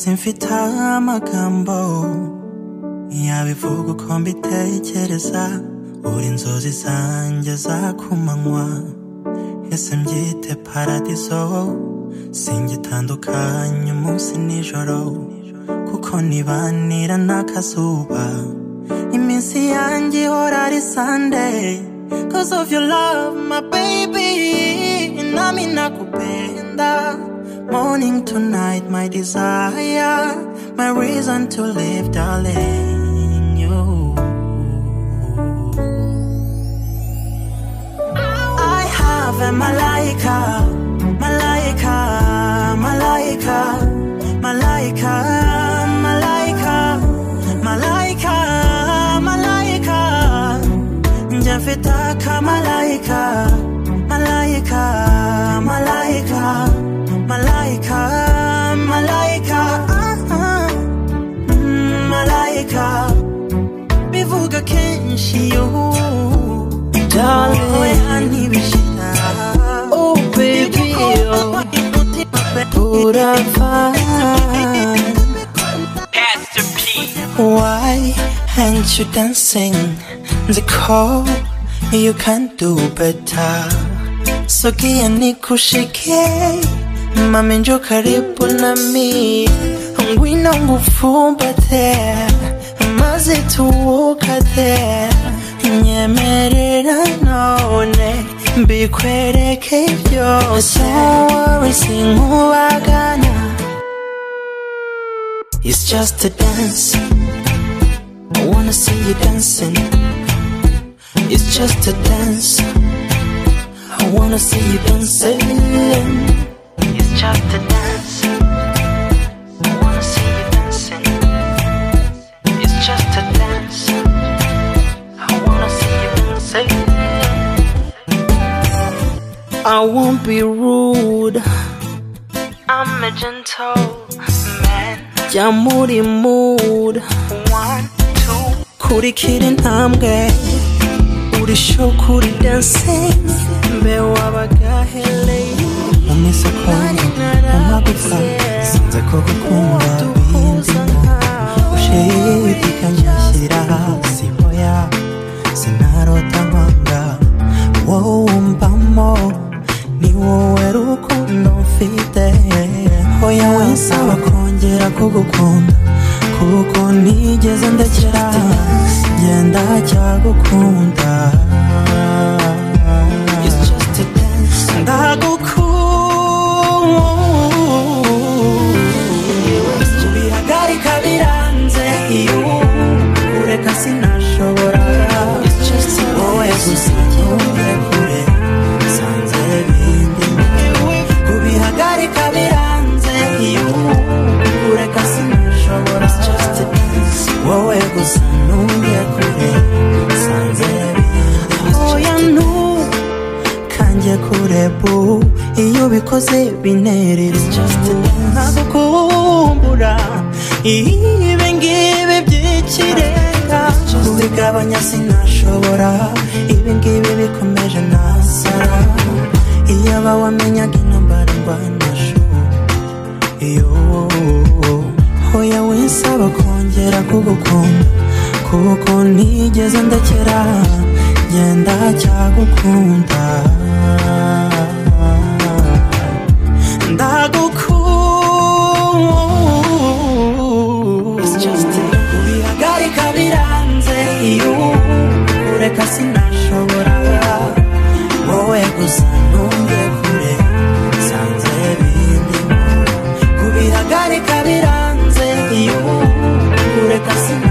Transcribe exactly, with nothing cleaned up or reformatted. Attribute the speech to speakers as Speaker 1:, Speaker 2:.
Speaker 1: simfite amagambo yabivuga uko mbitekereza uri inzozi zanjye za kumanywa ese mbyite paradiso singitandukanye umunsi nijoro kuko nibanira n'akazuba iminsi yanjye ihora ari Sunday cause of your love my baby nami nakupenda morning to night my desire my reason to live darling you I have a malaika malaika malaika malaika malaika malaika malaika njafitaka malaika malaika malaika malaika malaika uh-huh. mm, malaika bivuga kenshi yo darling oh baby oh
Speaker 2: Pastor P.
Speaker 1: Why aren't you dancing the call you can do better Sokia nikushike mami njoo karibu nami ngwino ngufumbate maze tuwukate nyemerera none mbikwereke byose wowe sinkubagana It's just a dance I wanna see you dancing It's just a dance I wanna see you dancing It's just a dance I wanna see you dancing It's just a dance I wanna see you dancing I won't be rude I'm a gentle man Jamuri mood One, two Kuri kiri ntambwe Uri show kuri dancing Mbe wabagahele Umisoko Umagufa Sinze ko gukunda bindimo Ushidika njashyira hasi hoya Sinarota nkwanga Wowe umbamo Ni wowe rukundo mfite Hoya winsaba kongera kugukunda Kuko nigeze ndekera Ngenda cyagukunda It's just a dance Ndagukunda Kubihagarika biranze iyo Kureka sinashobora It's just a dance Wowe gusa nyumve kure Sanze bindimo Kubihagarika biranze iyo Kureka sinashobora It's just a dance Wowe gusa nyumve kure Sanze bindimo Oya nu Kanjye kure bu Iyo bikoze binerera It's just a dance Nagukumbura Ibi ngibi by'ikirenga Kubigabanya sinashobora Ibi ngibi bikomeje nasara Iyaba wamenyaga intambara ndwanasho Iyo Hoya winsaba kongera kugukunda Kuko nigeze ndekera Ngenda cyagukunda Ndagukunda It's just Kubihagarika biranze iyo Kureka sinashobora Wowe gusa numve kure Sanze bindimo Kubihagarika biranze iyo Kureka sinashobora